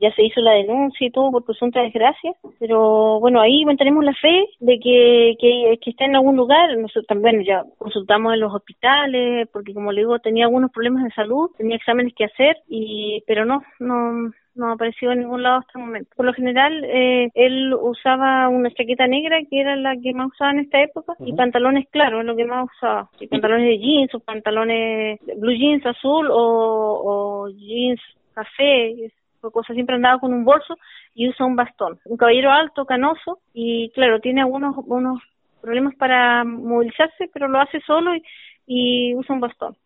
ya se hizo la denuncia y todo por presunta desgracia, pero bueno, ahí mantenemos la fe de que esté en algún lugar. Nosotros también ya consultamos en los hospitales, porque como le digo, tenía algunos problemas de salud, tenía exámenes que hacer, pero no ha aparecido en ningún lado hasta el momento. Por lo general, él usaba una chaqueta negra, que era la que más usaba en esta época, y pantalones claros, es lo que más usaba. Y pantalones de jeans, o pantalones blue jeans azul, o jeans café, o cosas. Siempre andaba con un bolso y usa un bastón. Un caballero alto, canoso, y claro, tiene unos problemas para movilizarse, pero lo hace solo y usa un bastón.